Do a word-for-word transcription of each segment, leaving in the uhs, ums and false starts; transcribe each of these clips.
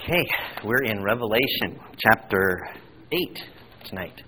Okay, we're in Revelation chapter eight tonight.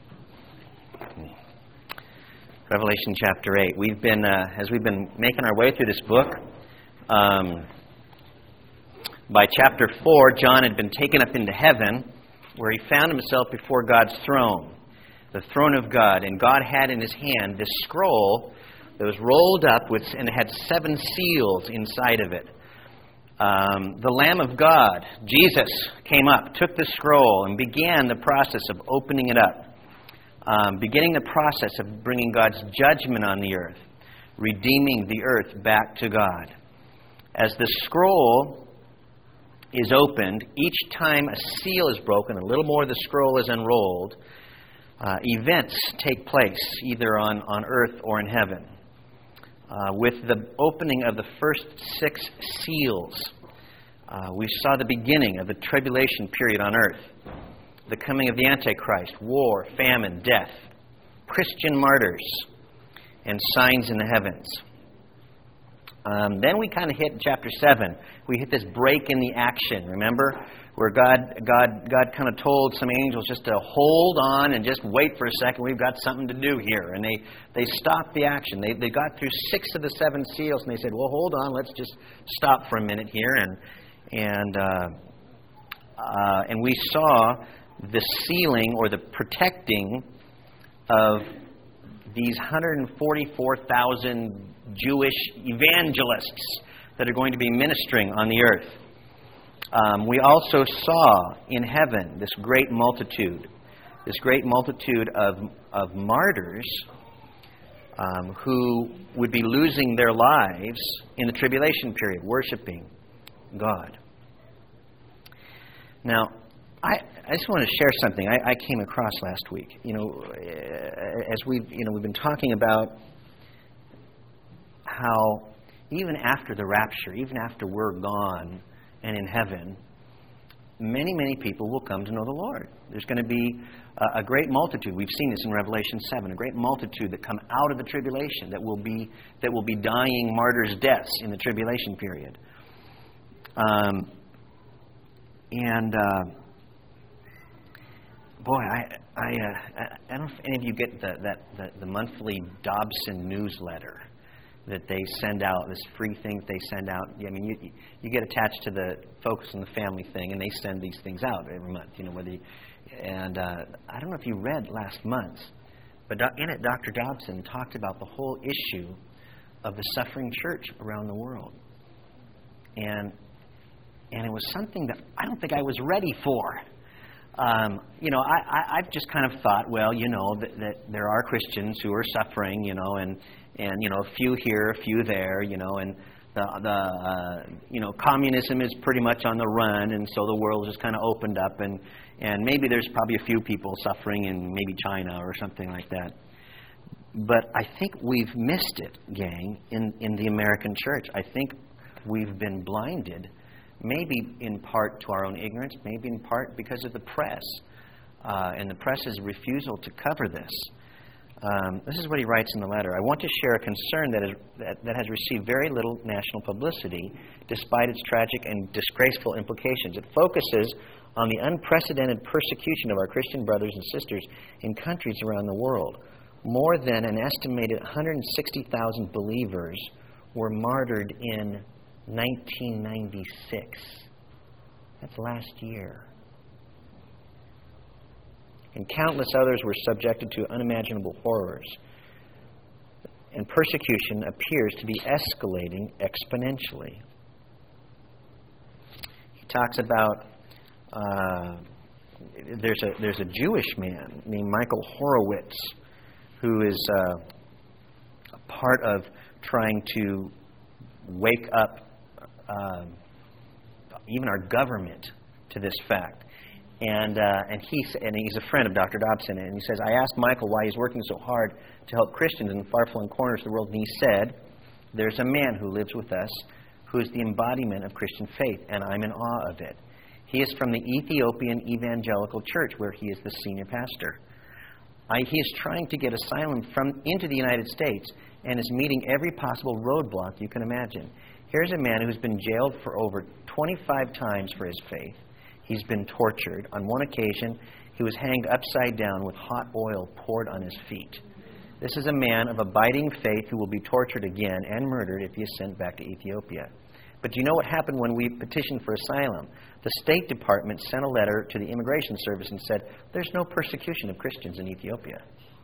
Revelation chapter eight. We've been, uh, as we've been making our way through this book, um, by chapter four, John had been taken up into heaven, where he found himself before God's throne, the throne of God, and God had in his hand this scroll that was rolled up with, and it had seven seals inside of it. Um, the Lamb of God, Jesus, came up, took the scroll, and began the process of opening it up, um, beginning the process of bringing God's judgment on the earth, redeeming the earth back to God. As the scroll is opened, each time a seal is broken, a little more of the scroll is unrolled, uh, events take place either on, on earth or in heaven. Uh, with the opening of the first six seals, uh, we saw the beginning of the tribulation period on earth, the coming of the Antichrist, war, famine, death, Christian martyrs, and signs in the heavens. Um, then we kind of hit chapter seven. We hit this break in the action, remember? Where God God, God kind of told some angels just to hold on and just wait for a second. We've got something to do here. And they, they stopped the action. They, they got through six of the seven seals, and they said, well, hold on, let's just stop for a minute here. And and uh, uh, and we saw the sealing or the protecting of these one hundred forty-four thousand Jewish evangelists that are going to be ministering on the earth. Um, we also saw in heaven this great multitude, this great multitude of, of martyrs um, who would be losing their lives in the tribulation period, worshiping God. Now, I, I just want to share something I, I came across last week. You know, as we've you know we've been talking about how even after the rapture, even after we're gone and in heaven, many, many people will come to know the Lord. There's going to be a, a great multitude. We've seen this in Revelation seven, a great multitude that come out of the tribulation, that will be that will be dying martyrs' deaths in the tribulation period. Um, and uh, boy, I I, uh, I don't know if any of you get the that the, the monthly Dobson newsletter that they send out, this free thing that they send out. I mean, you you get attached to the Focus on the Family thing, and they send these things out every month. You know, whether you, and uh, I don't know if you read last month, but in it, Doctor Dobson talked about the whole issue of the suffering church around the world, and and it was something that I don't think I was ready for. Um, you know, I, I, I've just kind of thought, well, you know, that, that there are Christians who are suffering, you know, and and you know, a few here, a few there, you know, and the the uh, you know, communism is pretty much on the run, and so the world just kind of opened up, and and maybe there's probably a few people suffering in maybe China or something like that. But I think we've missed it, gang, in in the American church. I think we've been blinded. Maybe in part to our own ignorance, maybe in part because of the press, uh, and the press's refusal to cover this. Um, this is what he writes in the letter. I want to share a concern that, is, that, that has received very little national publicity, despite its tragic and disgraceful implications. It focuses on the unprecedented persecution of our Christian brothers and sisters in countries around the world. More than an estimated one hundred sixty thousand believers were martyred in nineteen ninety-six. That's last year. And countless others were subjected to unimaginable horrors. And persecution appears to be escalating exponentially. He talks about uh, there's a there's a Jewish man named Michael Horowitz who is uh, a part of trying to wake up Uh, even our government to this fact, and uh, and he's and he's a friend of Doctor Dobson, and he says, I asked Michael why he's working so hard to help Christians in far-flung corners of the world, and he said, there's a man who lives with us who is the embodiment of Christian faith, and I'm in awe of it. He is from the Ethiopian Evangelical Church, where he is the senior pastor. I, he is trying to get asylum from into the United States and is meeting every possible roadblock you can imagine. Here's a man who's been jailed for over twenty-five times for his faith. He's been tortured. On one occasion, he was hanged upside down with hot oil poured on his feet. This is a man of abiding faith who will be tortured again and murdered if he is sent back to Ethiopia. But do you know what happened when we petitioned for asylum? The State Department sent a letter to the Immigration Service and said, there's no persecution of Christians in Ethiopia.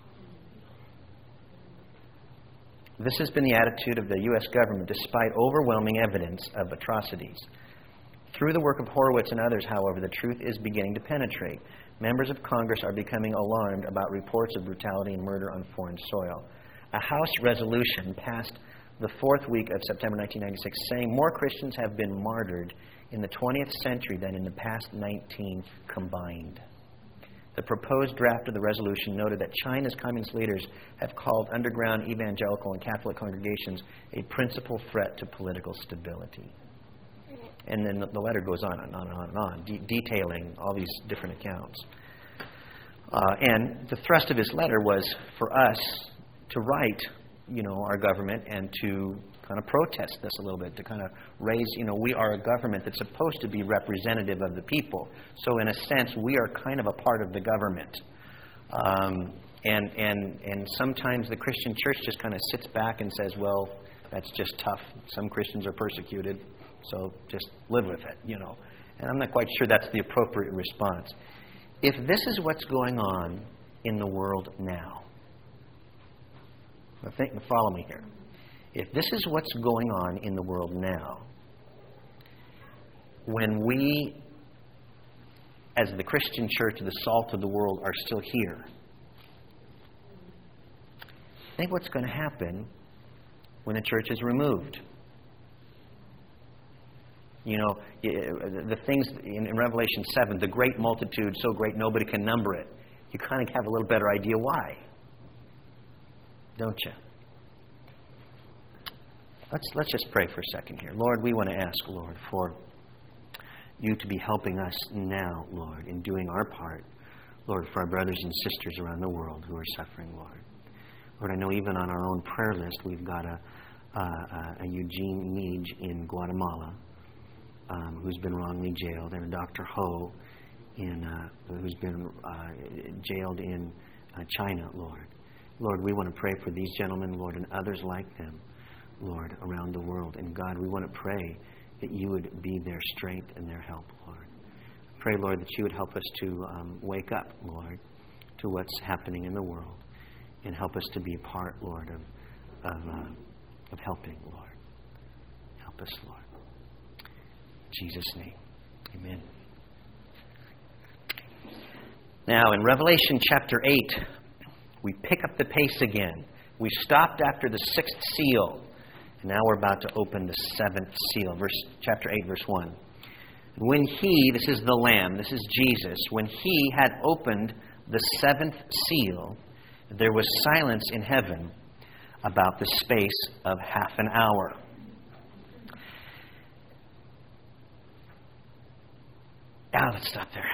This has been the attitude of the U S government despite overwhelming evidence of atrocities. Through the work of Horowitz and others, however, the truth is beginning to penetrate. Members of Congress are becoming alarmed about reports of brutality and murder on foreign soil. A House resolution passed the fourth week of September nineteen ninety-six saying more Christians have been martyred in the twentieth century than in the past nineteen combined. The proposed draft of the resolution noted that China's communist leaders have called underground evangelical and Catholic congregations a principal threat to political stability. And then the letter goes on and on and on and on, de- detailing all these different accounts. Uh, and the thrust of his letter was for us to write, you know, our government and to kind of protest this a little bit, to kind of raise, you know, we are a government that's supposed to be representative of the people. So in a sense, we are kind of a part of the government. Um, and, and, and sometimes the Christian church just kind of sits back and says, well, that's just tough. Some Christians are persecuted, so just live with it, you know. And I'm not quite sure that's the appropriate response. If this is what's going on in the world now, I think, follow me here. If this is what's going on in the world now, when we, as the Christian church, the salt of the world, are still here, think what's going to happen when the church is removed. You know, the things in Revelation seven, the great multitude, so great nobody can number it. You kind of have a little better idea why, don't you? Let's let's just pray for a second here. Lord, we want to ask, Lord, for you to be helping us now, Lord, in doing our part, Lord, for our brothers and sisters around the world who are suffering, Lord. Lord, I know even on our own prayer list we've got a, a, a Eugene Meege in Guatemala um, who's been wrongly jailed, and a Doctor Ho in, uh, who's been uh, jailed in uh, China, Lord. Lord, we want to pray for these gentlemen, Lord, and others like them, Lord, around the world. And God, we want to pray that you would be their strength and their help, Lord. Pray, Lord, that you would help us to um, wake up, Lord, to what's happening in the world, and help us to be a part, Lord, of of, uh, of helping, Lord. Help us, Lord. In Jesus' name, amen. Now, in Revelation chapter eight, we pick up the pace again. We stopped after the sixth seal. And now we're about to open the seventh seal. Verse, chapter eight, verse one. When he, this is the Lamb, this is Jesus, when he had opened the seventh seal, there was silence in heaven about the space of half an hour. Now let's stop there.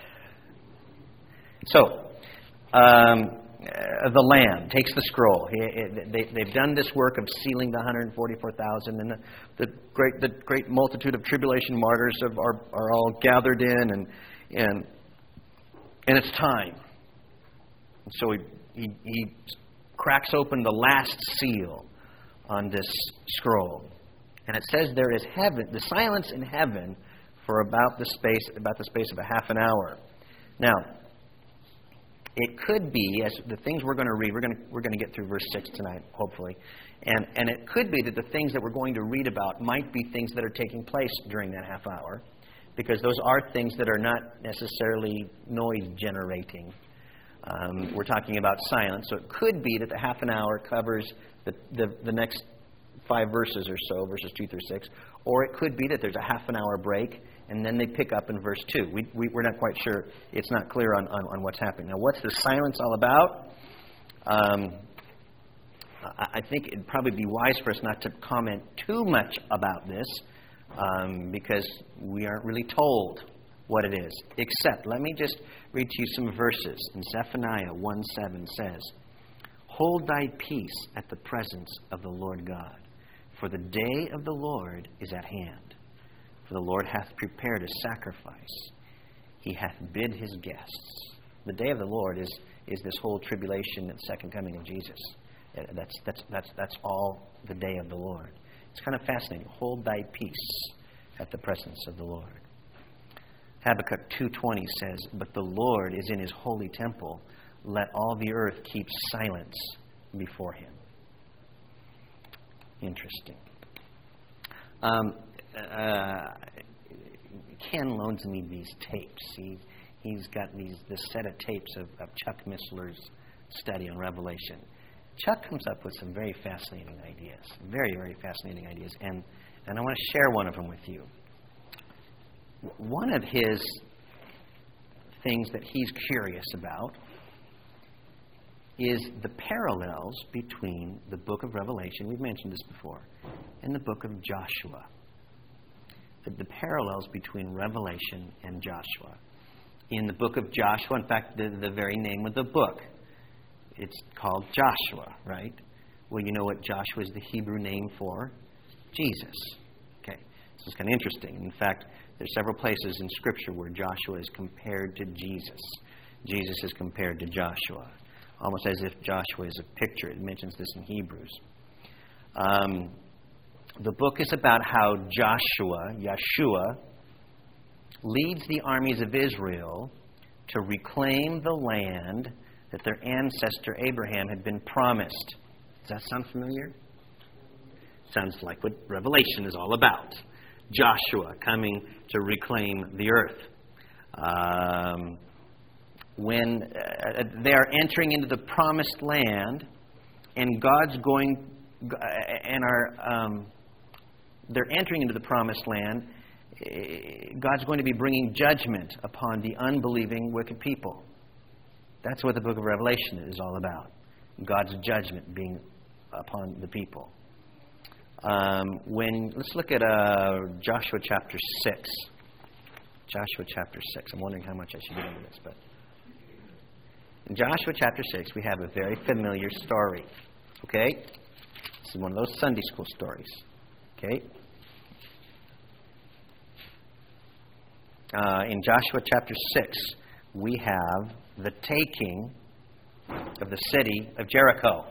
So, um, Uh, the Lamb takes the scroll. He, it, they, they've done this work of sealing the one hundred forty-four thousand, and the, the great the great multitude of tribulation martyrs have, are are all gathered in, and and and it's time. And so he, he he cracks open the last seal on this scroll, and it says there is heaven, the silence in heaven, for about the space about the space of a half an hour. Now, it could be, as the things we're going to read, we're going to we're going to get through verse six tonight, hopefully, and and it could be that the things that we're going to read about might be things that are taking place during that half hour, because those are things that are not necessarily noise generating. Um, we're talking about silence, so it could be that the half an hour covers the the, the next five verses or so, verses two through six, or it could be that there's a half an hour break, and then they pick up in verse two. We, we, we're not quite sure. It's not clear on, on, on what's happening. Now, what's the silence all about? Um, I, I think it'd probably be wise for us not to comment too much about this, um, because we aren't really told what it is. Except, let me just read to you some verses. In Zephaniah one seven says, "Hold thy peace at the presence of the Lord God, for the day of the Lord is at hand. For the Lord hath prepared a sacrifice. he hath bid his guests. The day of the Lord is, is this whole tribulation and second coming of Jesus. That's, that's, that's, that's all the day of the Lord. It's kind of fascinating. Hold thy peace at the presence of the Lord. Habakkuk two twenty says, but the Lord is in his holy temple. Let all the earth keep silence before him. Interesting. Um, uh, Ken loans me these tapes. He, he's got these this set of tapes of, of Chuck Missler's study on Revelation. Chuck comes up with some very fascinating ideas. Very, very fascinating ideas. And, and I want to share one of them with you. One of his things that he's curious about is the parallels between the book of Revelation, we've mentioned this before, and the book of Joshua. The, the parallels between Revelation and Joshua. In the book of Joshua, in fact, the, the very name of the book, it's called Joshua, right? Well, you know what Joshua is the Hebrew name for? Jesus. Okay, this is kind of interesting. In fact, there's several places in Scripture where Joshua is compared to Jesus. Jesus is compared to Joshua. Almost as if Joshua is a picture. It mentions this in Hebrews. Um, the book is about how Joshua, Yeshua, leads the armies of Israel to reclaim the land that their ancestor Abraham had been promised. Does that sound familiar? Sounds like what Revelation is all about. Joshua coming to reclaim the earth. Um... When uh, they are entering into the promised land, and God's going, and are um, they're entering into the promised land, God's going to be bringing judgment upon the unbelieving, wicked people. That's what the book of Revelation is all about. God's judgment being upon the people. Um, when let's look at uh, Joshua chapter six. Joshua chapter six. I'm wondering how much I should get into this, but. In Joshua chapter six, we have a very familiar story. Okay? This is one of those Sunday school stories. Okay? Uh, in Joshua chapter six, we have the taking of the city of Jericho.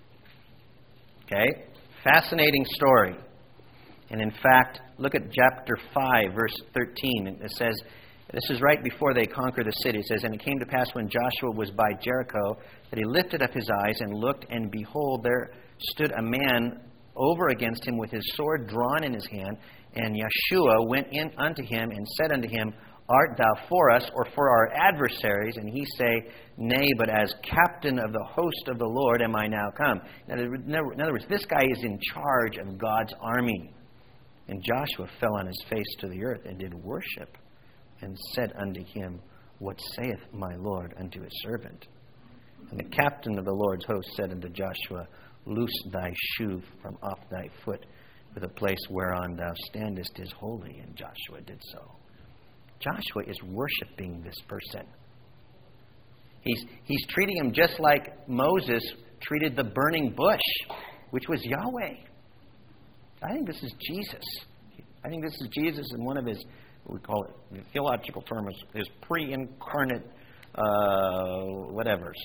Okay? Fascinating story. And in fact, look at chapter five, verse thirteen. It says, this is right before they conquer the city. It says, and it came to pass when Joshua was by Jericho that he lifted up his eyes and looked, and behold, there stood a man over against him with his sword drawn in his hand. And Yeshua went in unto him and said unto him, art thou for us or for our adversaries? And he say, nay, but as captain of the host of the Lord am I now come. Now, in other words, this guy is in charge of God's army. And Joshua fell on his face to the earth and did worship, and said unto him, what saith my Lord unto his servant? And the captain of the Lord's host said unto Joshua, loose thy shoe from off thy foot, for the place whereon thou standest is holy. And Joshua did so. Joshua is worshiping this person. He's, he's treating him just like Moses treated the burning bush, which was Yahweh. I think this is Jesus. I think this is Jesus in one of his, we call it, the theological term is his pre-incarnate uh, whatevers.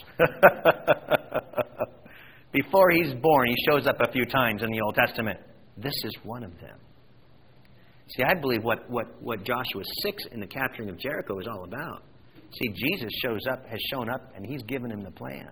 Before he's born, he shows up a few times in the Old Testament. This is one of them. See, I believe what, what, what Joshua six in the capturing of Jericho is all about. See, Jesus shows up, has shown up, and he's given him the plan.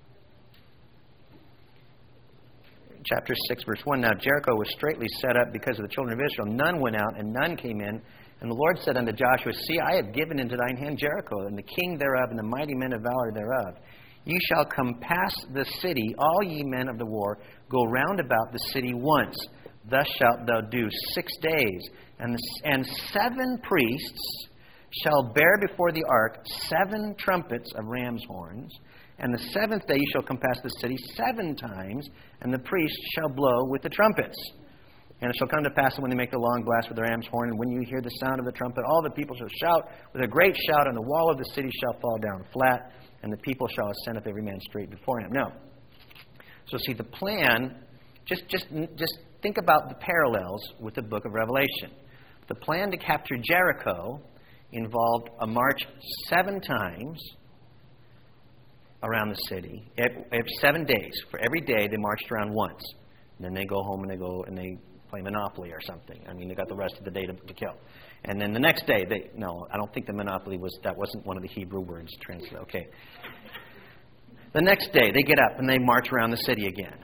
Chapter six, verse one, now Jericho was straitly set up because of the children of Israel. None went out, and none came in. And the Lord said unto Joshua, see, I have given into thine hand Jericho, and the king thereof, and the mighty men of valor thereof. Ye shall compass the city, all ye men of the war, go round about the city once. Thus shalt thou do six days. And, the, and seven priests shall bear before the ark seven trumpets of ram's horns. And the seventh day ye shall compass the city seven times, and the priests shall blow with the trumpets. And it shall come to pass that when they make the long blast with the ram's horn, and when you hear the sound of the trumpet, all the people shall shout with a great shout, and the wall of the city shall fall down flat, and the people shall ascend up every man straight before him. Now, so see, the plan, just, just, just think about the parallels with the book of Revelation. The plan to capture Jericho involved a march seven times around the city. Every seven days. For every day, they marched around once. And then they go home and they go and they play Monopoly or something. I mean, they got the rest of the day to, to kill. And then the next day, they no, I don't think the Monopoly was, that wasn't one of the Hebrew words translated. Okay. The next day, they get up and they march around the city again.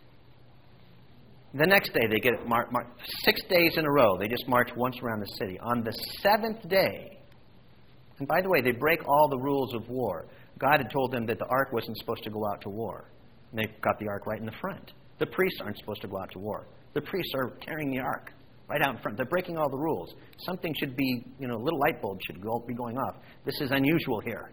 The next day, they get mar- mar- six days in a row. They just march once around the city. On the seventh day, and by the way, they break all the rules of war. God had told them that the ark wasn't supposed to go out to war. And they've got the ark right in the front. The priests aren't supposed to go out to war. The priests are carrying the ark right out in front. They're breaking all the rules. Something should be, you know, a little light bulb should go, be going off. This is unusual here.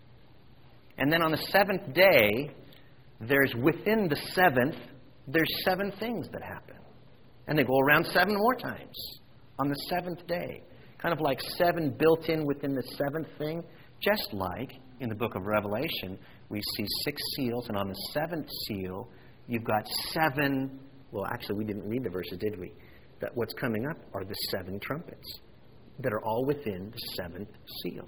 And then on the seventh day, there's within the seventh, there's seven things that happen. And they go around seven more times on the seventh day. Kind of like seven built in within the seventh thing. Just like in the book of Revelation, we see six seals, and on the seventh seal, you've got seven. Well, actually, we didn't read the verses, did we? That what's coming up are the seven trumpets that are all within the seventh seal.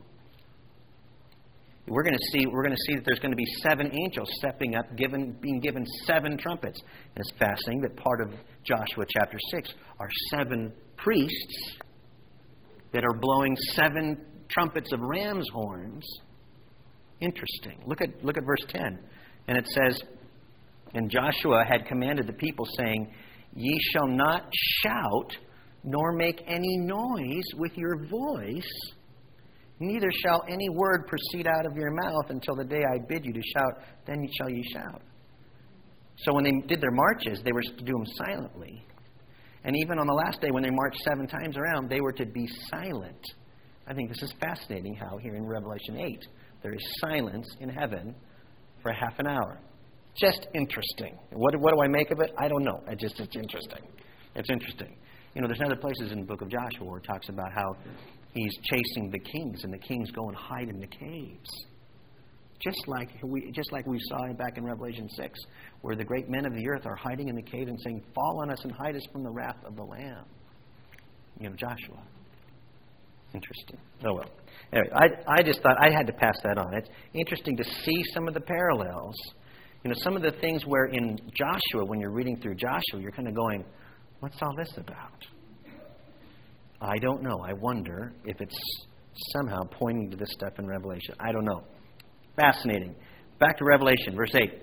We're going to see. We're going to see that there's going to be seven angels stepping up, given, being given seven trumpets. And it's fascinating that part of Joshua chapter six are seven priests that are blowing seven trumpets of ram's horns. Interesting. Look at look at verse ten, and it says, "And Joshua had commanded the people, saying, Ye shall not shout, nor make any noise with your voice, neither shall any word proceed out of your mouth until the day I bid you to shout, then shall ye shout." So when they did their marches, they were to do them silently. And even on the last day, when they marched seven times around, they were to be silent. I think this is fascinating how here in Revelation eight, there is silence in heaven for half an hour. Just interesting. What, what do I make of it? I don't know. I just, it's interesting. It's interesting. You know, there's other places in the book of Joshua where it talks about how he's chasing the kings, and the kings go and hide in the caves. Just like we, just like we saw back in Revelation six, where the great men of the earth are hiding in the cave and saying, "Fall on us and hide us from the wrath of the Lamb." You know, Joshua. Interesting. Oh, well. Anyway, I, I just thought I had to pass that on. It's interesting to see some of the parallels. You know, some of the things where in Joshua, when you're reading through Joshua, you're kind of going, what's all this about? I don't know. I wonder if it's somehow pointing to this stuff in Revelation. I don't know. Fascinating. Back to Revelation, verse eight.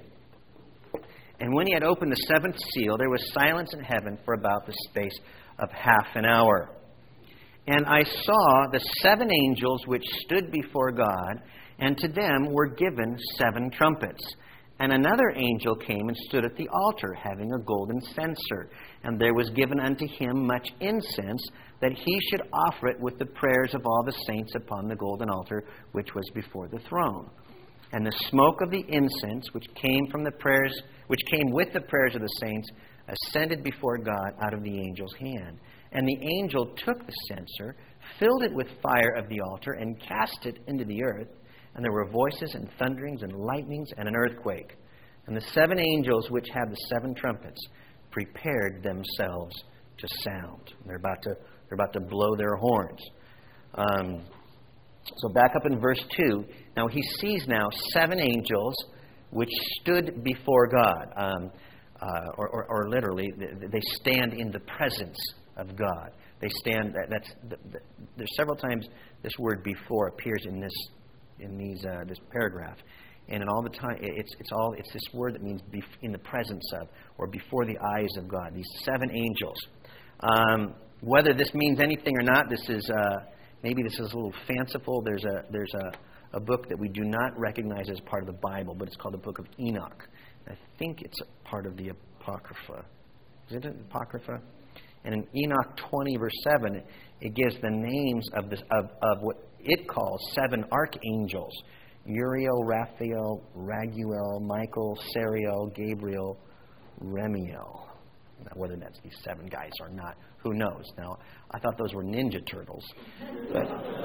"And when he had opened the seventh seal, there was silence in heaven for about the space of half an hour. And I saw the seven angels which stood before God, and to them were given seven trumpets. And another angel came and stood at the altar, having a golden censer. And there was given unto him much incense, that he should offer it with the prayers of all the saints upon the golden altar, which was before the throne. And the smoke of the incense, which came from the prayers, which came with the prayers of the saints, ascended before God out of the angel's hand. And the angel took the censer, filled it with fire of the altar, and cast it into the earth. And there were voices and thunderings and lightnings and an earthquake. And the seven angels which had the seven trumpets prepared themselves to sound." They're about to they're about to blow their horns. Um, so back up in verse two. Now he sees now seven angels which stood before God, um, uh, or, or, or literally they stand in the presence of God. They stand. That's there's several times this word "before" appears in this. in these uh, this paragraph, and in all the time it's it's all it's this word that means bef- in the presence of, or before the eyes of God. These seven angels. Um, whether this means anything or not, this is uh, maybe this is a little fanciful. There's a there's a, a book that we do not recognize as part of the Bible, but it's called the Book of Enoch. I think it's a part of the Apocrypha. Is it an Apocrypha? And in Enoch twenty verse seven, it gives the names of this of, of what it calls seven archangels: Uriel, Raphael, Raguel, Michael, Sariel, Gabriel, Remiel. Now, whether that's these seven guys or not, who knows? Now, I thought those were Ninja Turtles. But,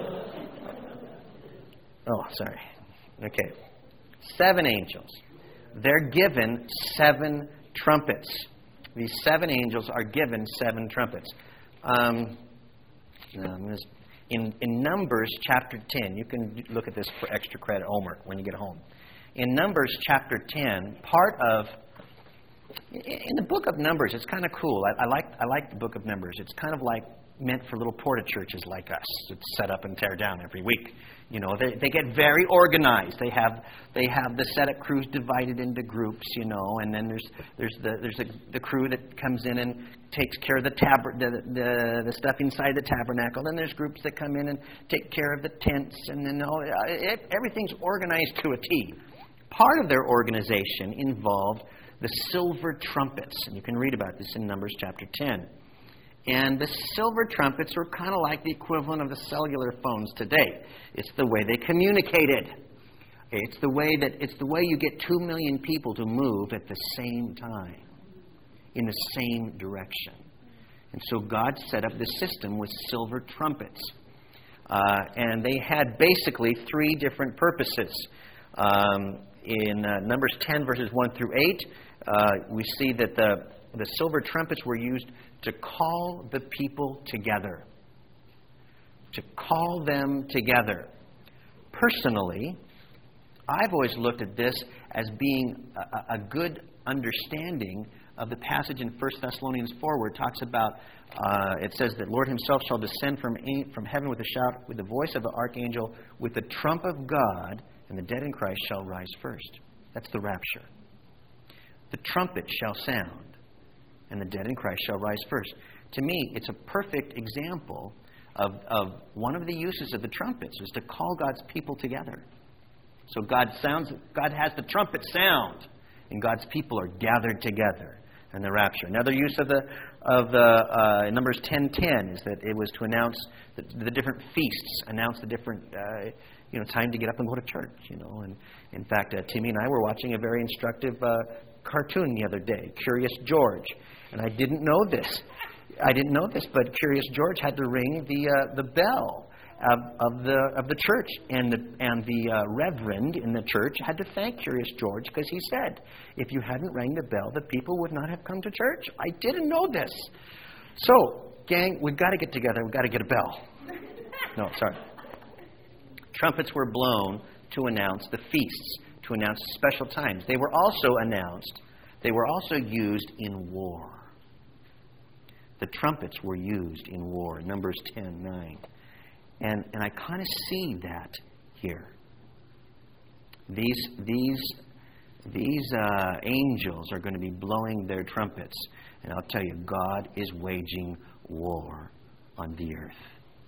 oh, sorry. Okay. Seven angels. They're given seven trumpets. These seven angels are given seven trumpets. Um, no, I'm gonna, In, in Numbers chapter ten, you can look at this for extra credit homework when you get home. In Numbers chapter ten, part of, in the book of Numbers, it's kind of cool. I, I like I like the book of Numbers. It's kind of like meant for little porta churches like us. It's set up and tear down every week. You know, they they get very organized. They have they have the setup crews divided into groups. You know, and then there's there's the there's the, the crew that comes in and takes care of the tab the, the the stuff inside the tabernacle. Then there's groups that come in and take care of the tents, and then all, it, everything's organized to a T. Part of their organization involved the silver trumpets, and you can read about this in Numbers chapter ten. And the silver trumpets were kind of like the equivalent of the cellular phones today. It's the way they communicated. It's the way that it's the way you get two million people to move at the same time, in the same direction. And so God set up this system with silver trumpets, uh, and they had basically three different purposes. Um, in uh, Numbers ten, verses one through eight, uh, we see that the the silver trumpets were used to call the people together. To call them together. Personally, I've always looked at this as being a, a good understanding of the passage in First Thessalonians four where it talks about, uh, it says that Lord himself shall descend from, from heaven with a shout, with the voice of the archangel, with the trump of God, and the dead in Christ shall rise first. That's the rapture. The trumpet shall sound, and the dead in Christ shall rise first. To me, it's a perfect example of, of one of the uses of the trumpets is to call God's people together. So God sounds, God has the trumpet sound, and God's people are gathered together in the rapture. Another use of the of the uh, Numbers ten ten is that it was to announce the, the different feasts, announce the different uh, you know time to get up and go to church. You know, and in fact, uh, Timmy and I were watching a very instructive uh, cartoon the other day, Curious George, and I didn't know this. I didn't know this, but Curious George had to ring the uh, the bell of, of the of the church, and the and the uh, reverend in the church had to thank Curious George because he said, if you hadn't rang the bell, the people would not have come to church. I didn't know this. So, gang, we've got to get together. We've got to get a bell. No, sorry. Trumpets were blown to announce the feasts, to announce special times. They were also announced. They were also used in war. The trumpets were used in war, Numbers ten nine. And and I kind of see that here. These these these uh, angels are going to be blowing their trumpets, and I'll tell you, God is waging war on the earth.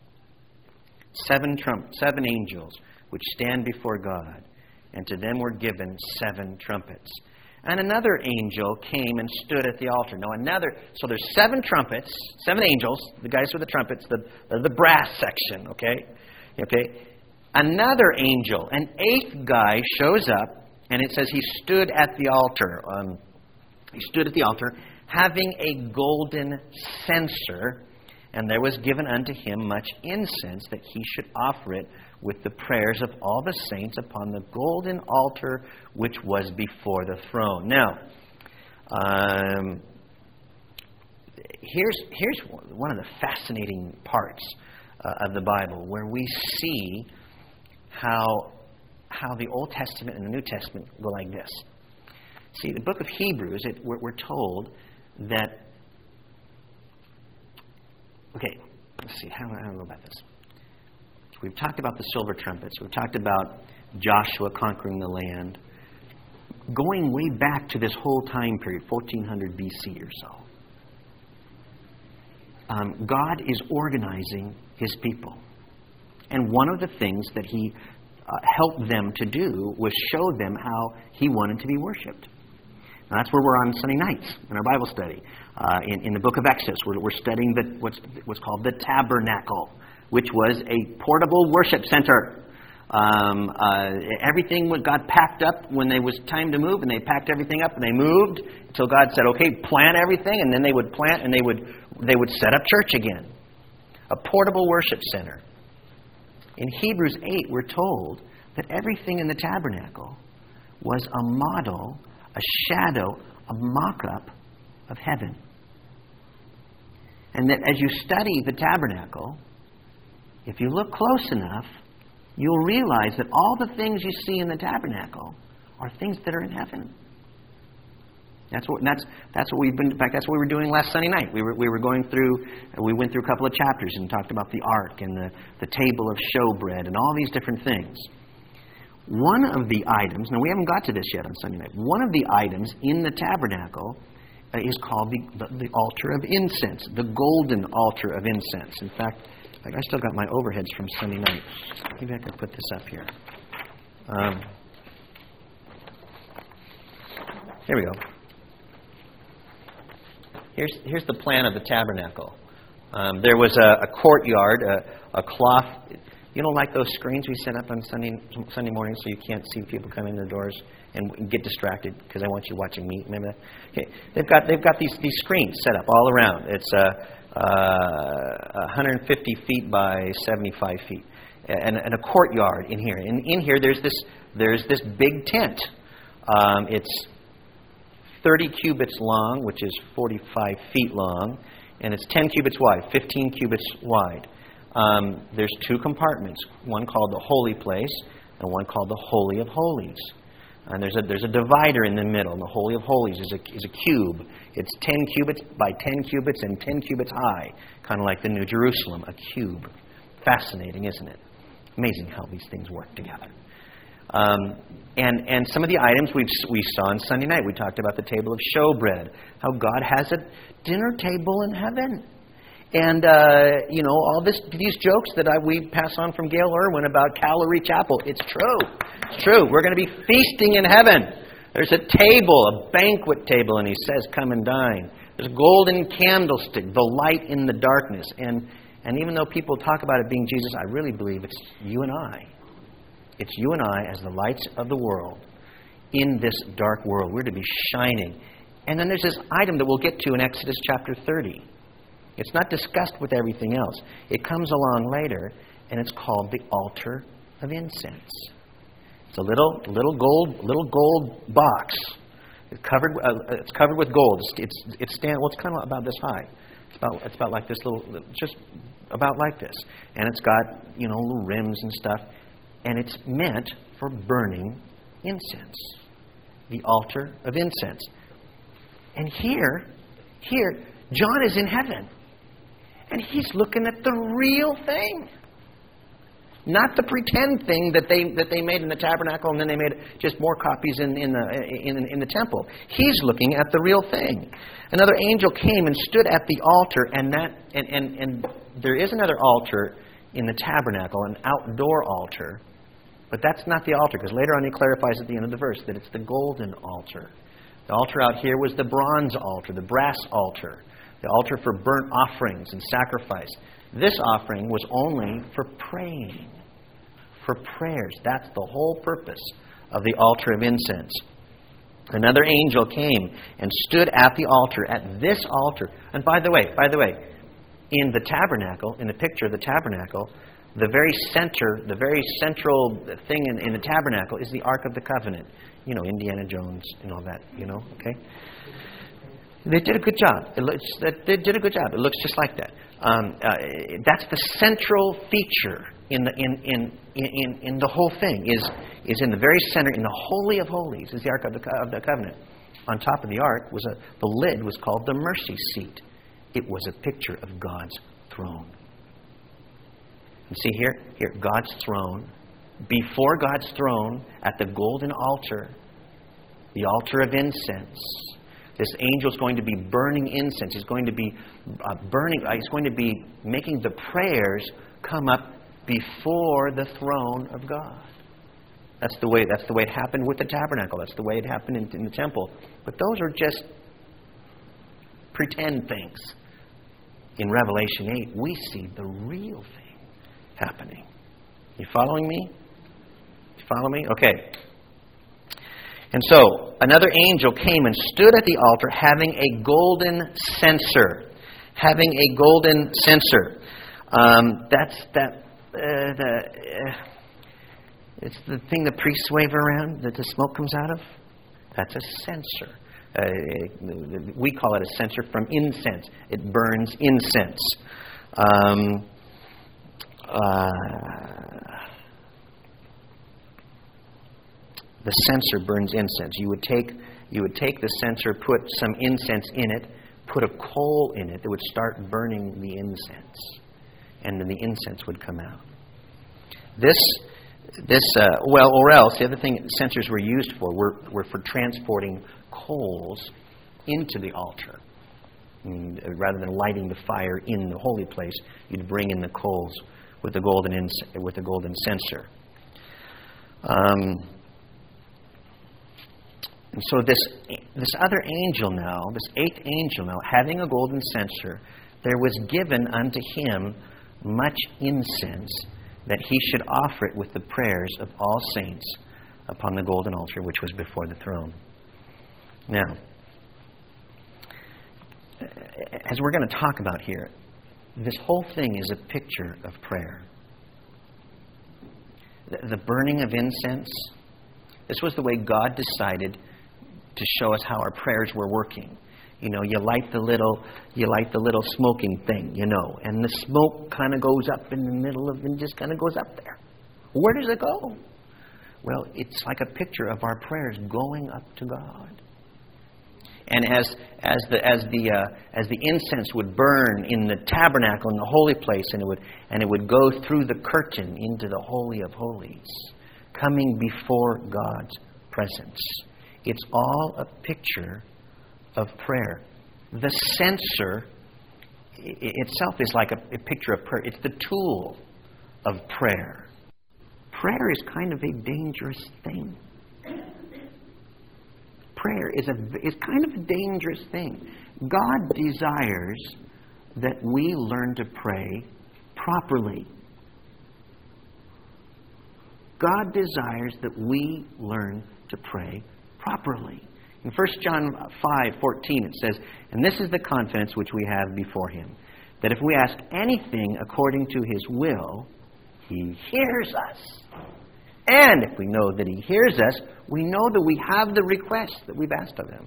Seven trump, seven angels which stand before God, and to them were given seven trumpets. And another angel came and stood at the altar. Now another, so there's seven trumpets, seven angels, the guys with the trumpets, the, the, the brass section, okay? Okay. Another angel, an eighth guy, shows up, and it says he stood at the altar. Um, he stood at the altar, having a golden censer, and there was given unto him much incense, that he should offer it with the prayers of all the saints upon the golden altar which was before the throne. Now, um, here's here's one of the fascinating parts uh, of the Bible, where we see how how the Old Testament and the New Testament go like this. See, the book of Hebrews, it, we're, we're told that. Okay, let's see. How, how do I go about this? We've talked about the silver trumpets. We've talked about Joshua conquering the land. Going way back to this whole time period, fourteen hundred B C or so, um, God is organizing His people. And one of the things that He uh, helped them to do was show them how He wanted to be worshipped. Now, that's where we're on Sunday nights in our Bible study. Uh, in, in the book of Exodus, we're, we're studying the, what's, what's called the tabernacle, which was a portable worship center. Um, uh, everything got packed up when it was time to move, and they packed everything up and they moved until God said, "Okay, plant everything," and then they would plant and they would they would set up church again. A portable worship center. In Hebrews eight, we're told that everything in the tabernacle was a model, a shadow, a mock-up of heaven. And that as you study the tabernacle, if you look close enough, you'll realize that all the things you see in the tabernacle are things that are in heaven. That's what that's that's what we've been. In fact, that's what we were doing last Sunday night. We were we were going through. We went through a couple of chapters and talked about the ark and the the table of showbread and all these different things. One of the items. Now we haven't got to this yet on Sunday night. One of the items in the tabernacle uh, is called the, the the altar of incense, the golden altar of incense. In fact, like I still got my overheads from Sunday night. Maybe I could put this up here. Um, here we go. Here's, here's the plan of the tabernacle. Um, there was a, a courtyard, a, a cloth. You don't like those screens we set up on Sunday Sunday morning so you can't see people come in the doors and get distracted because I want you watching me. Remember that? Okay. They've got they've got these these screens set up all around. It's uh, uh, one hundred fifty feet by seventy-five feet, and, and a courtyard in here. And in here there's this there's this big tent. Um, it's thirty cubits long, which is forty-five feet long, and it's ten cubits wide, fifteen cubits wide. Um, there's two compartments, one called the Holy Place and one called the Holy of Holies. And there's a there's a divider in the middle. And the Holy of Holies is a is a cube. It's ten cubits by ten cubits and ten cubits high, kind of like the New Jerusalem, a cube. Fascinating, isn't it? Amazing how these things work together. Um, and and some of the items we we saw on Sunday night, we talked about the table of showbread, how God has a dinner table in heaven, and uh, you know all this these jokes that I, we pass on from Gail Irwin about Calvary Chapel. It's true, it's true. We're going to be feasting in heaven. There's a table, a banquet table, and he says, "Come and dine." There's a golden candlestick, the light in the darkness, and and even though people talk about it being Jesus, I really believe it's you and I. It's you and I as the lights of the world in this dark world. We're to be shining. And then there's this item that we'll get to in Exodus chapter thirty. It's not discussed with everything else. It comes along later, and it's called the altar of incense. It's a little little gold little gold box. It's covered uh, it's covered with gold. It's it's, it's stand well, it's kind of about this high. It's about it's about like this little just about like this, and it's got you know little rims and stuff. And it's meant for burning incense. The altar of incense. And here, here, John is in heaven. And he's looking at the real thing. Not the pretend thing that they that they made in the tabernacle and then they made just more copies in, in the in, in the temple. He's looking at the real thing. Another angel came and stood at the altar, and that and, and, and there is another altar in the tabernacle, an outdoor altar. But that's not the altar, because later on he clarifies at the end of the verse that it's the golden altar. The altar out here was the bronze altar, the brass altar, the altar for burnt offerings and sacrifice. This offering was only for praying, for prayers. That's the whole purpose of the altar of incense. Another angel came and stood at the altar, at this altar. And by the way, by the way, in the tabernacle, in the picture of the tabernacle, the very center, the very central thing in, in the tabernacle is the Ark of the Covenant. You know, Indiana Jones and all that, you know, okay? They did a good job. It looks, they did a good job. It looks just like that. Um, uh, that's the central feature in the in, in in in the whole thing is is in the very center, in the Holy of Holies, is the Ark of the, of the Covenant. On top of the Ark was a the lid was called the mercy seat. It was a picture of God's throne. You see here, here, God's throne. Before God's throne, at the golden altar, the altar of incense, this angel is going to be burning incense. He's going to be uh, burning. Uh, he's going to be making the prayers come up before the throne of God. That's the way. That's the way it happened with the tabernacle. That's the way it happened in, in the temple. But those are just pretend things. In Revelation eight, we see the real thing happening. You following me? You follow me? Okay. And so, another angel came and stood at the altar having a golden censer. Having a golden censer. Um, that's that. Uh, the uh, it's the thing the priests wave around that the smoke comes out of. That's a censer. Uh, we call it a censer from incense. It burns incense. Um, uh, the censer burns incense. You would take you would take the censer, put some incense in it, put a coal in it that would start burning the incense, and then the incense would come out. This, this uh, well, or else the other thing censers were used for were, were for transporting coals into the altar. I mean, rather than lighting the fire in the holy place, you'd bring in the coals with the golden inc- with the golden censer. Um, and so this this other angel now, this eighth angel now, having a golden censer, there was given unto him much incense, that he should offer it with the prayers of all saints upon the golden altar which was before the throne. Now, as we're going to talk about here, this whole thing is a picture of prayer. The, the burning of incense, this was the way God decided to show us how our prayers were working. You know, you light the little, you light the little smoking thing, you know, and the smoke kind of goes up in the middle of, and just kind of goes up there. Where does it go? Well, it's like a picture of our prayers going up to God. And as as the as the uh, as the incense would burn in the tabernacle in the holy place, and it would and it would go through the curtain into the Holy of Holies, coming before God's presence. It's all a picture of prayer. The censer itself is like a, a picture of prayer. It's the tool of prayer. Prayer is kind of a dangerous thing. Prayer is a is kind of a dangerous thing. God desires that we learn to pray properly. God desires that we learn to pray properly. In First John five fourteen it says, "And this is the confidence which we have before him, that if we ask anything according to his will, he hears us. And if we know that he hears us, we know that we have the request that we've asked of him."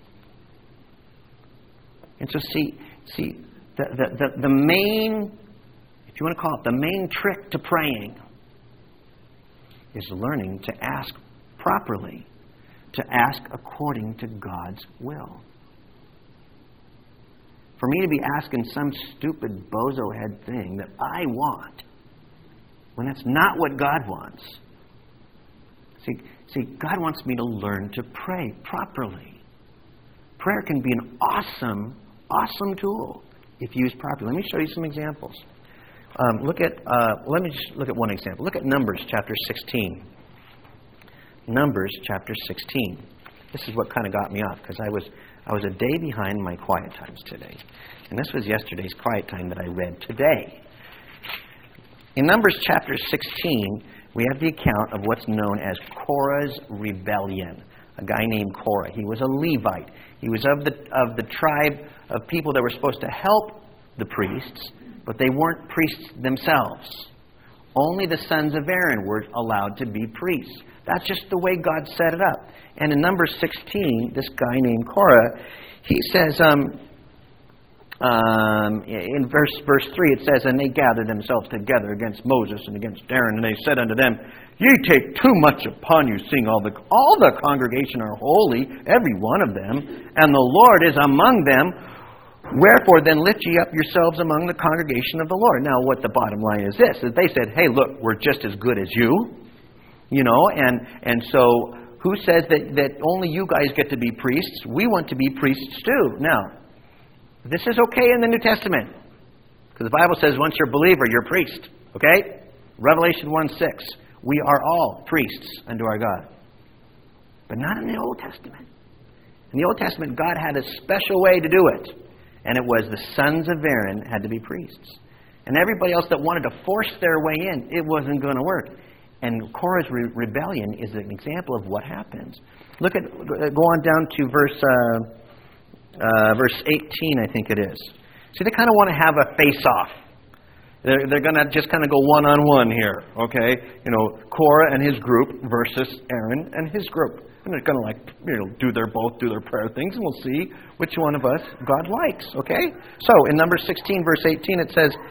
And so see, see the, the, the, the main, if you want to call it, the main trick to praying is learning to ask properly, to ask according to God's will. For me to be asking some stupid bozo head thing that I want, when that's not what God wants. See, see, God wants me to learn to pray properly. Prayer can be an awesome, awesome tool if used properly. Let me show you some examples. Um, look at. Uh, let me just look at one example. Look at Numbers chapter sixteen. Numbers chapter sixteen. This is what kind of got me off, because I was I was a day behind my quiet times today, and this was yesterday's quiet time that I read today. In Numbers chapter sixteen, we have the account of what's known as Korah's rebellion. A guy named Korah. He was a Levite. He was of the of the tribe of people that were supposed to help the priests, but they weren't priests themselves. Only the sons of Aaron were allowed to be priests. That's just the way God set it up. And in Numbers sixteen, this guy named Korah, he says, um, um, in verse verse three, it says, "And they gathered themselves together against Moses and against Aaron, and they said unto them, Ye take too much upon you, seeing all the all the congregation are holy, every one of them, and the Lord is among them. Wherefore then lift ye up yourselves among the congregation of the Lord." Now, what the bottom line is this: that they said, "Hey, look, we're just as good as you." You know, and, and so who says that, that only you guys get to be priests? We want to be priests too. Now, this is okay in the New Testament, because the Bible says once you're a believer, you're a priest. Okay? Revelation one six. We are all priests unto our God. But not in the Old Testament. In the Old Testament, God had a special way to do it. And it was the sons of Aaron had to be priests. And everybody else that wanted to force their way in, it wasn't going to work. And Korah's re- rebellion is an example of what happens. Look at, go on down to verse uh, uh, verse eighteen, I think it is. See, they kind of want to have a face-off. They're, they're going to just kind of go one-on-one here, okay? You know, Korah and his group versus Aaron and his group. And they're going to, like, you know, do their both do their prayer things, and we'll see which one of us God likes, okay? So, in Numbers sixteen, verse eighteen, it says,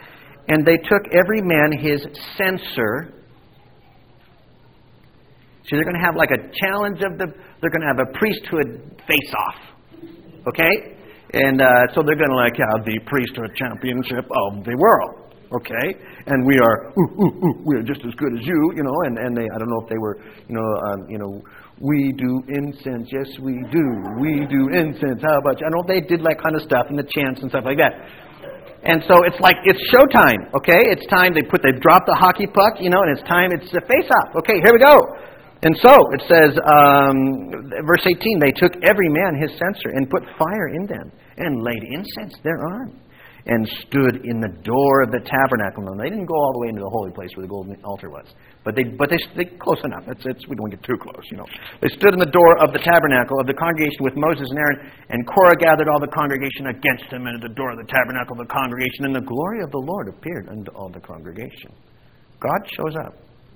And they took every man his censer. So they're going to have like a challenge of the, they're going to have a priesthood face-off. Okay? And uh, so they're going to like have the priesthood championship of the world. Okay? And we are, ooh, ooh, ooh, we're just as good as you, you know, and, and they, I don't know if they were, you know, um, you know, we do incense, yes we do, we do incense, how about you? I don't know if they did like kind of stuff and the chants and stuff like that. And so it's like, it's showtime, okay? It's time, they put, they drop the hockey puck, you know, and it's time, it's a face-off. Okay, here we go. And so it says, um, verse eighteen, they took every man his censer and put fire in them and laid incense thereon and stood in the door of the tabernacle. No, they didn't go all the way into the holy place where the golden altar was. But they, but they, they close enough. It's, it's, we don't get too close, you know. They stood in the door of the tabernacle of the congregation with Moses and Aaron, and Korah gathered all the congregation against them and at the door of the tabernacle of the congregation, and the glory of the Lord appeared unto all the congregation. God shows up.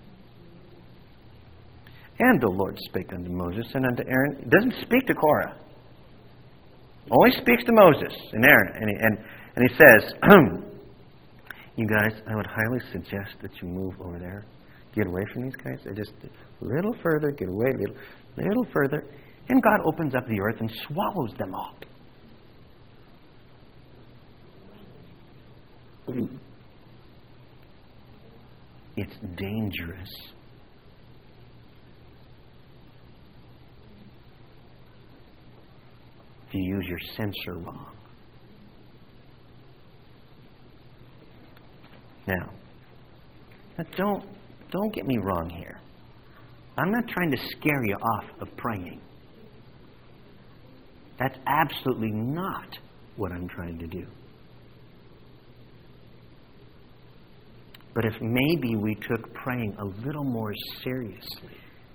And the Lord spake unto Moses and unto Aaron. He doesn't speak to Korah. Only speaks to Moses and Aaron. And he, and, and he says, you guys, I would highly suggest that you move over there. Get away from these guys. They're just a little further. Get away a little, little further. And God opens up the earth and swallows them all. It's dangerous. If you use your censer wrong. Now, now don't, don't get me wrong here. I'm not trying to scare you off of praying. That's absolutely not what I'm trying to do. But if maybe we took praying a little more seriously.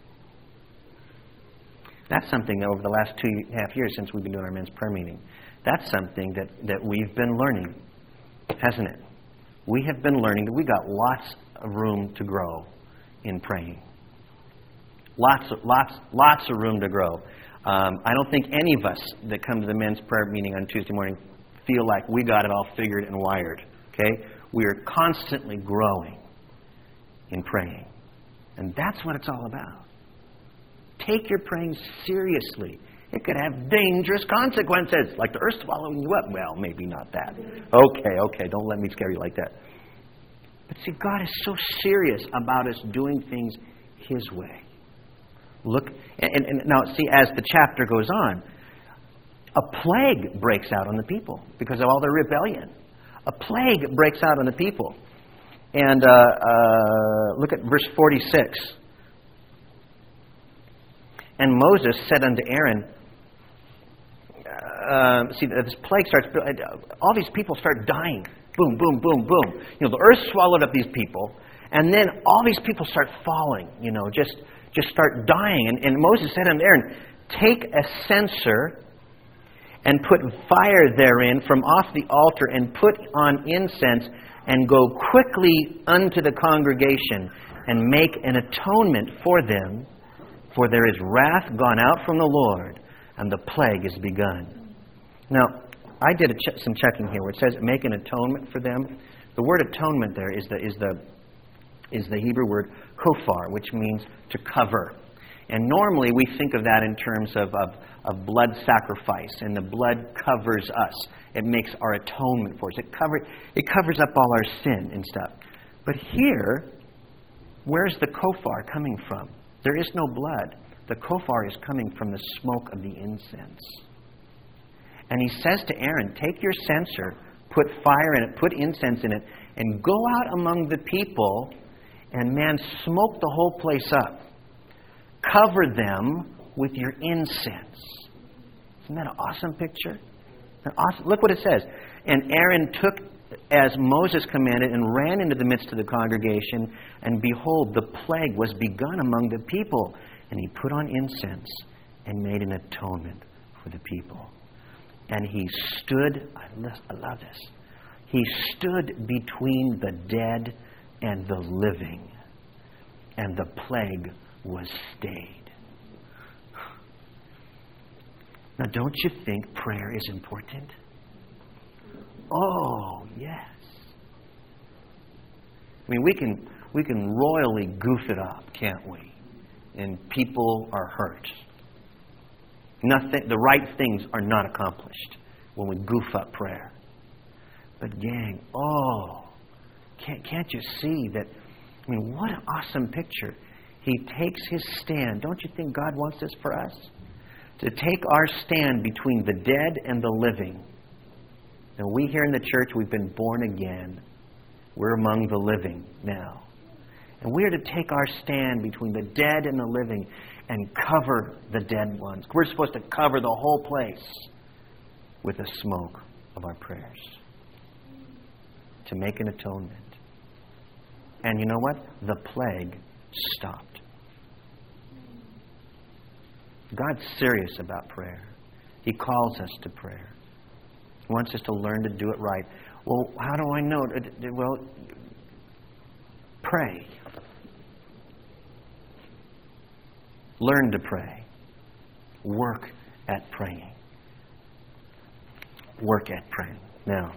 That's something that over the last two and a half years since we've been doing our men's prayer meeting, that's something that, that we've been learning, hasn't it? We have been learning that we got lots of room to grow in praying. Lots, of, lots, lots of room to grow. Um, I don't think any of us that come to the men's prayer meeting on Tuesday morning feel like we got it all figured and wired. Okay? We are constantly growing in praying. And that's what it's all about. Take your praying seriously. It could have dangerous consequences, like the earth swallowing you up. Well, maybe not that. Okay, okay, don't let me scare you like that. But see, God is so serious about us doing things His way. Look, and, and now see, as the chapter goes on, a plague breaks out on the people because of all their rebellion. A plague breaks out on the people. And uh, uh, look at verse forty-six. And Moses said unto Aaron, uh, see, this plague starts, all these people start dying. Boom, boom, boom, boom. You know, the earth swallowed up these people, and then all these people start falling, you know, just, just start dying. And, and Moses said unto Aaron, take a censer and put fire therein from off the altar and put on incense and go quickly unto the congregation and make an atonement for them. For there is wrath gone out from the Lord, and the plague is begun. Now, I did a ch- some checking here where it says make an atonement for them. The word atonement there is the is the is the Hebrew word kofar, which means to cover. And normally we think of that in terms of, of, of blood sacrifice, and the blood covers us. It makes our atonement for us. It cover, it covers up all our sin and stuff. But here, where's the kofar coming from? There is no blood. The kofar is coming from the smoke of the incense. And he says to Aaron, take your censer, put fire in it, put incense in it, and go out among the people and, man, smoke the whole place up. Cover them with your incense. Isn't that an awesome picture? An awesome, look what it says. And Aaron took as Moses commanded, and ran into the midst of the congregation, and behold, the plague was begun among the people. And he put on incense and made an atonement for the people. And he stood, I love this, he stood between the dead and the living, and the plague was stayed. Now, don't you think prayer is important? Oh, yes. I mean, we can we can royally goof it up, can't we? And people are hurt. Nothing, the right things are not accomplished when we goof up prayer. But gang, oh, can't, can't you see that? I mean, what an awesome picture. He takes his stand. Don't you think God wants this for us? To take our stand between the dead and the living. Now, we here in the church, we've been born again. We're among the living now. And we are to take our stand between the dead and the living and cover the dead ones. We're supposed to cover the whole place with the smoke of our prayers to make an atonement. And you know what? The plague stopped. God's serious about prayer. He calls us to prayer. He wants us to learn to do it right. Well, how do I know? Well, pray. Learn to pray. Work at praying. Work at praying. Now,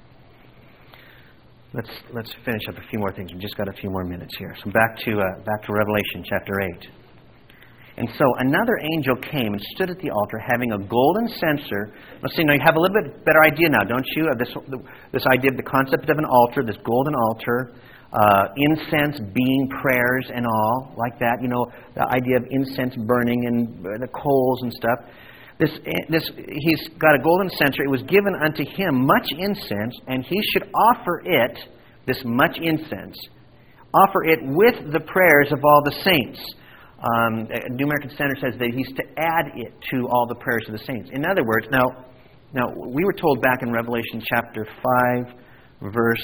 let's let's finish up a few more things. We've just got a few more minutes here. So back to uh, back to Revelation chapter eight. And so another angel came and stood at the altar, having a golden censer. Let's see. Now you have a little bit better idea now, don't you? Of this this idea of the concept of an altar, this golden altar. Uh, incense being prayers and all, like that. You know, the idea of incense burning and the coals and stuff. This, this, he's got a golden censer. It was given unto him much incense, and he should offer it, this much incense, offer it with the prayers of all the saints. Um, New American Standard says that he's to add it to all the prayers of the saints. In other words, now, now we were told back in Revelation chapter five, verse...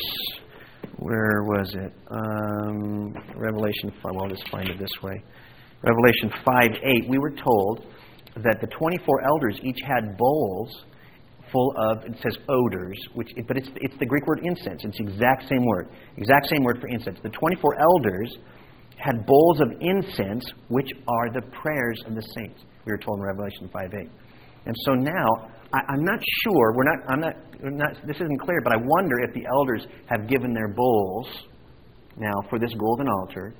Where was it? Um, Revelation five. Well, I'll just find it this way. Revelation five eight. We were told that the twenty-four elders each had bowls full of, it says odors, which, but it's it's the Greek word incense. It's the exact same word. Exact same word for incense. The twenty-four elders had bowls of incense, which are the prayers of the saints. We were told in Revelation five eight. And so now, I, I'm not sure, we're not, I'm not, we're not, this isn't clear, but I wonder if the elders have given their bowls now for this golden altar.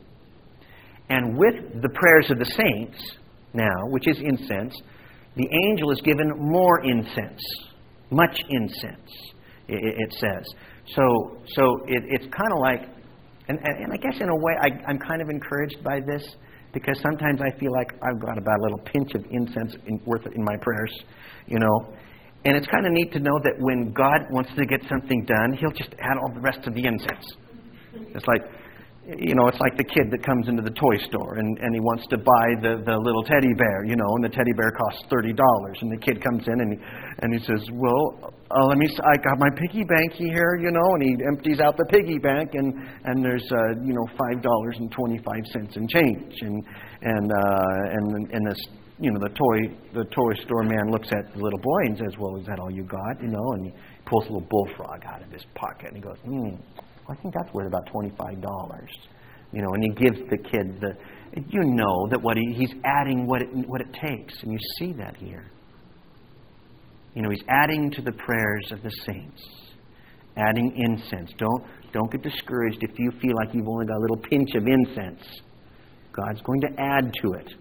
And with the prayers of the saints now, which is incense, the angel is given more incense, much incense, it, it says. So so it, it's kind of like, and, and, and I guess in a way I, I'm kind of encouraged by this, because sometimes I feel like I've got about a little pinch of incense in, worth it in my prayers, you know. And it's kind of neat to know that when God wants to get something done, He'll just add all the rest of the incense. It's like, you know, it's like the kid that comes into the toy store and, and he wants to buy the, the little teddy bear, you know, and the teddy bear costs thirty dollars. And the kid comes in and he, and he says, well, uh, let me, I got my piggy bank here, you know, and he empties out the piggy bank and, and there's, uh, you know, five dollars and twenty-five cents in change. And, and, uh, and, and this, you know, the toy, the toy store man looks at the little boy and says, well, is that all you got, you know? And he pulls a little bullfrog out of his pocket and he goes, hmm. I think that's worth about twenty-five dollars. You know, and he gives the kid the, you know, that what he, he's adding what it, what it takes. And you see that here. You know, he's adding to the prayers of the saints. Adding incense. Don't, don't get discouraged if you feel like you've only got a little pinch of incense. God's going to add to it.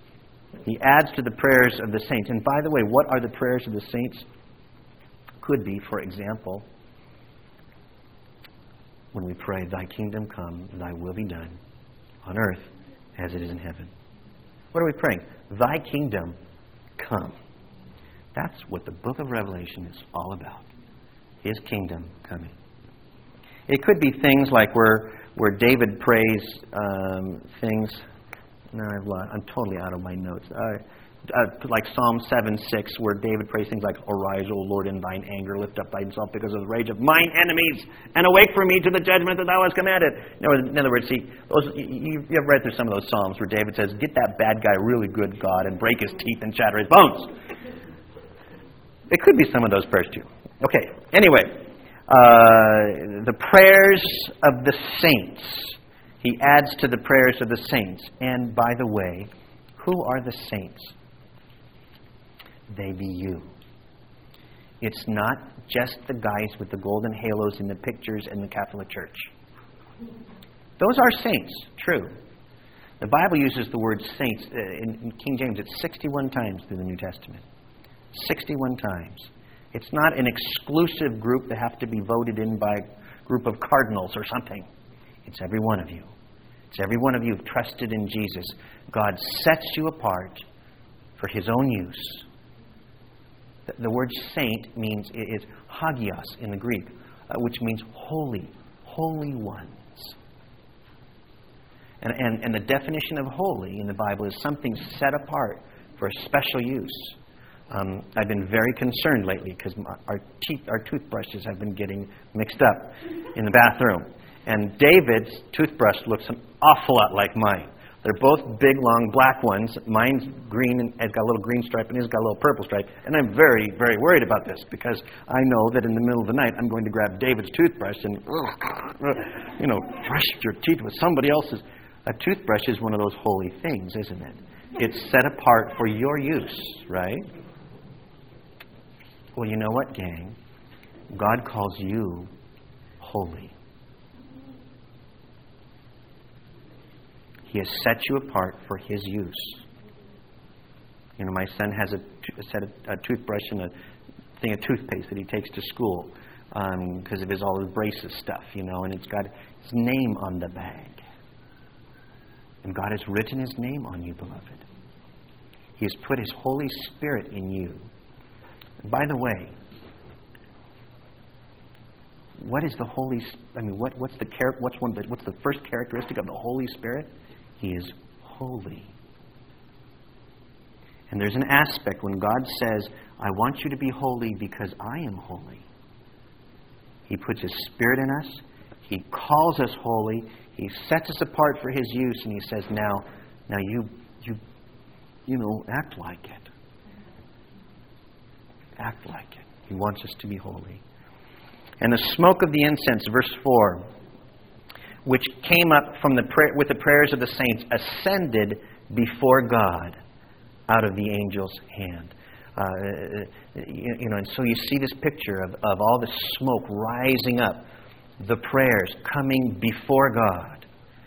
He adds to the prayers of the saints. And by the way, what are the prayers of the saints? Could be, for example, when we pray, Thy kingdom come, Thy will be done, on earth as it is in heaven. What are we praying? Thy kingdom come. That's what the book of Revelation is all about. His kingdom coming. It could be things like where where David prays um, things. No, I've lost, I'm totally out of my notes. Uh, Uh, like Psalm seven six, where David prays things like, Arise, O Lord, in thine anger, lift up thyself because of the rage of mine enemies, and awake for me to the judgment that thou hast commanded. In other words, in other words see, those, you, you've read through some of those Psalms where David says, get that bad guy really good, God, and break his teeth and shatter his bones. It could be some of those prayers too. Okay, anyway, uh, the prayers of the saints. He adds to the prayers of the saints. And by the way, who are the saints? They be you. It's not just the guys with the golden halos in the pictures in the Catholic Church. Those are saints, true. The Bible uses the word saints. Uh, in, in King James, it's sixty-one times through the New Testament. sixty-one times. It's not an exclusive group that have to be voted in by a group of cardinals or something. It's every one of you. It's every one of you who've trusted in Jesus. God sets you apart for His own use. The, the word saint means, is hagios in the Greek, uh, which means holy, holy ones. And, and, and the definition of holy in the Bible is something set apart for a special use. Um, I've been very concerned lately because our teeth, our toothbrushes have been getting mixed up in the bathroom. And David's toothbrush looks an awful lot like mine. They're both big, long, black ones. Mine's green and has got a little green stripe, and his got a little purple stripe. And I'm very, very worried about this because I know that in the middle of the night I'm going to grab David's toothbrush and, you know, brush your teeth with somebody else's. A toothbrush is one of those holy things, isn't it? It's set apart for your use, right? Well, you know what, gang? God calls you holy. He has set you apart for His use. You know, my son has a, a set of a toothbrush and a thing of toothpaste that he takes to school because um, of his all his braces stuff, you know, and it's got His name on the bag. And God has written His name on you, beloved. He has put His Holy Spirit in you. And by the way, what is the Holy? I mean, what, what's the char- What's one? Of the, what's the first characteristic of the Holy Spirit? He is holy. And there's an aspect when God says, "I want you to be holy because I am holy." He puts His Spirit in us. He calls us holy. He sets us apart for His use, and He says, "Now, now you, you, you know, act like it. Act like it." He wants us to be holy. And the smoke of the incense, verse four, which came up from the prayer, with the prayers of the saints, ascended before God out of the angel's hand. Uh, you, you know, and so you see this picture of, of all the smoke rising up, the prayers coming before God.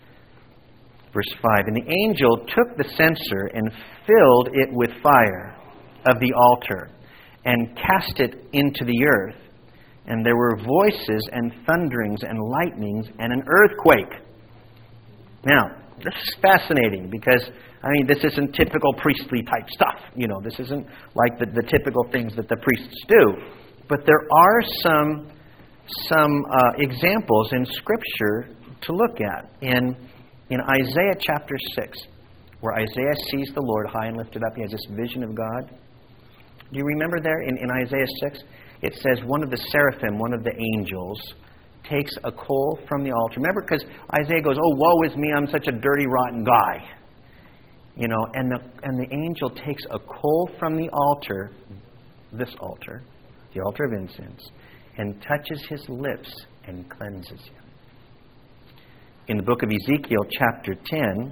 Verse five, and the angel took the censer and filled it with fire of the altar and cast it into the earth. And there were voices and thunderings and lightnings and an earthquake. Now, this is fascinating because, I mean, this isn't typical priestly type stuff. You know, this isn't like the, the typical things that the priests do. But there are some, some uh, examples in Scripture to look at. In, in Isaiah chapter six, where Isaiah sees the Lord high and lifted up, he has this vision of God. Do you remember there in, in Isaiah six? It says one of the seraphim, one of the angels, takes a coal from the altar. Remember, because Isaiah goes, "Oh, woe is me, I'm such a dirty, rotten guy." You know, and the and the angel takes a coal from the altar, this altar, the altar of incense, and touches his lips and cleanses him. In the book of Ezekiel, chapter ten,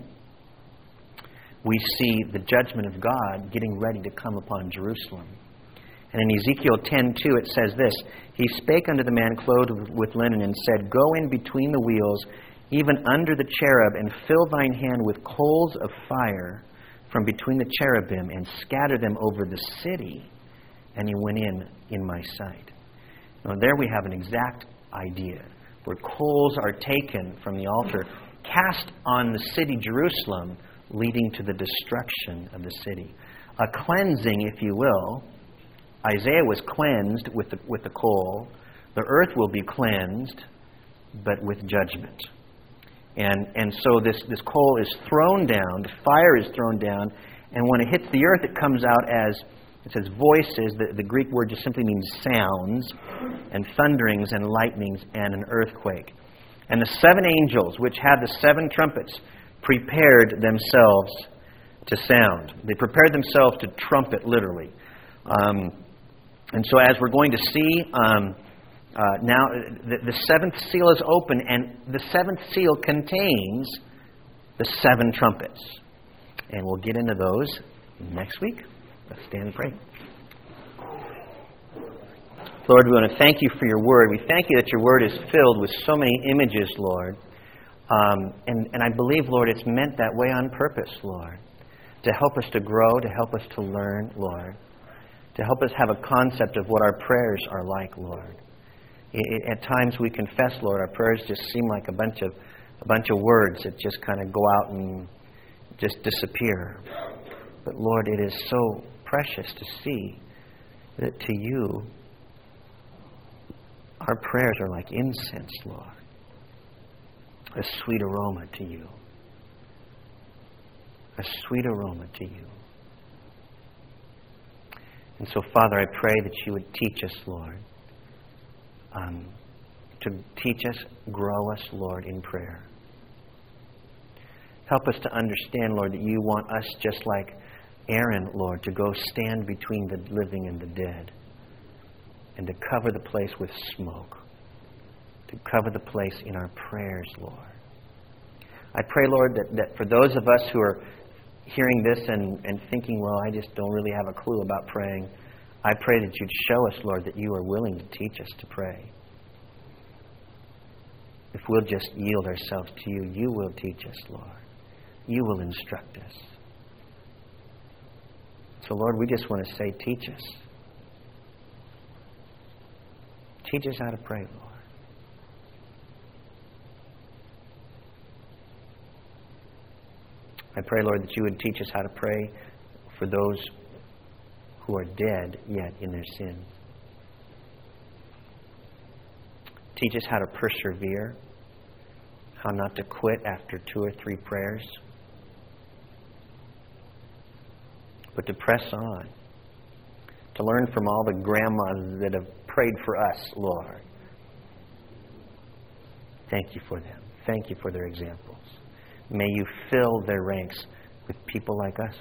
we see the judgment of God getting ready to come upon Jerusalem. And in Ezekiel ten two, it says this, "He spake unto the man clothed with linen, and said, Go in between the wheels, even under the cherub, and fill thine hand with coals of fire from between the cherubim, and scatter them over the city. And he went in in my sight." Now there we have an exact idea, where coals are taken from the altar, cast on the city Jerusalem, leading to the destruction of the city. A cleansing, if you will. Isaiah was cleansed with the, with the coal. The earth will be cleansed, but with judgment. And and so this, this coal is thrown down, the fire is thrown down, and when it hits the earth, it comes out as, it says voices. The, the Greek word just simply means sounds, and thunderings and lightnings and an earthquake. And the seven angels, which had the seven trumpets, prepared themselves to sound. They prepared themselves to trumpet, literally. Um, and so as we're going to see, um, uh, now the, the seventh seal is open, and the seventh seal contains the seven trumpets. And we'll get into those next week. Let's stand and pray. Lord, we want to thank you for your word. We thank you that your word is filled with so many images, Lord. Um, and, and I believe, Lord, it's meant that way on purpose, Lord, to help us to grow, to help us to learn, Lord, to help us have a concept of what our prayers are like, Lord. It, it, at times we confess, Lord, our prayers just seem like a bunch of a bunch of words that just kind of go out and just disappear. But Lord, it is so precious to see that to you, our prayers are like incense, Lord. A sweet aroma to you. A sweet aroma to you. And so, Father, I pray that you would teach us, Lord, um, to teach us, grow us, Lord, in prayer. Help us to understand, Lord, that you want us, just like Aaron, Lord, to go stand between the living and the dead and to cover the place with smoke, to cover the place in our prayers, Lord. I pray, Lord, that, that for those of us who are hearing this and, and thinking, well, I just don't really have a clue about praying, I pray that you'd show us, Lord, that you are willing to teach us to pray. If we'll just yield ourselves to you, you will teach us, Lord. You will instruct us. So, Lord, we just want to say, teach us. Teach us how to pray, Lord. I pray, Lord, that you would teach us how to pray for those who are dead yet in their sins. Teach us how to persevere, how not to quit after two or three prayers, but to press on, to learn from all the grandmas that have prayed for us, Lord. Thank you for them. Thank you for their examples. May you fill their ranks with people like us,